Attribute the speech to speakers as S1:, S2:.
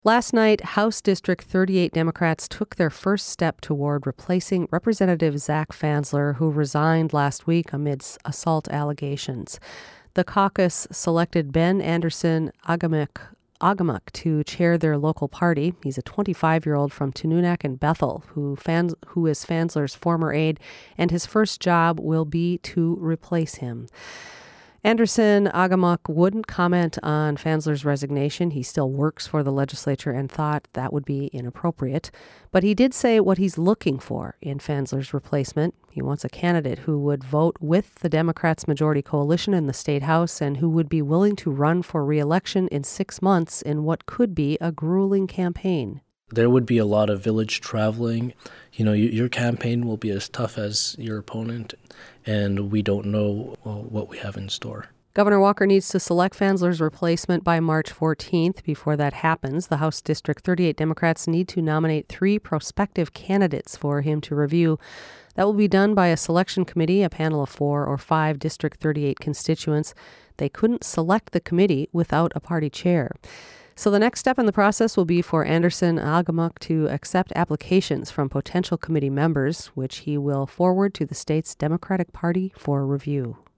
S1: Last night, House District 38 Democrats took their first step toward replacing Representative Zach Fansler, who resigned last week amidst assault allegations. The caucus selected Ben Anderson Agamuk to chair their local party. He's a 25-year-old from Tununak and Bethel who is Fansler's former aide, and his first job will be to replace him. Anderson Agamuk wouldn't comment on Fansler's resignation. He still works for the legislature and thought that would be inappropriate. But he did say what he's looking for in Fansler's replacement. He wants a candidate who would vote with the Democrats' majority coalition in the state house and who would be willing to run for re-election in 6 months in what could be a grueling campaign.
S2: There would be a lot of village traveling. Your campaign will be as tough as your opponent, and we don't know what we have in store.
S1: Governor Walker needs to select Fansler's replacement by March 14th. Before that happens, the House District 38 Democrats need to nominate 3 prospective candidates for him to review. That will be done by a selection committee, a panel of 4 or 5 District 38 constituents. They couldn't select the committee without a party chair. So the next step in the process will be for Anderson Agamuk to accept applications from potential committee members, which he will forward to the state's Democratic Party for review.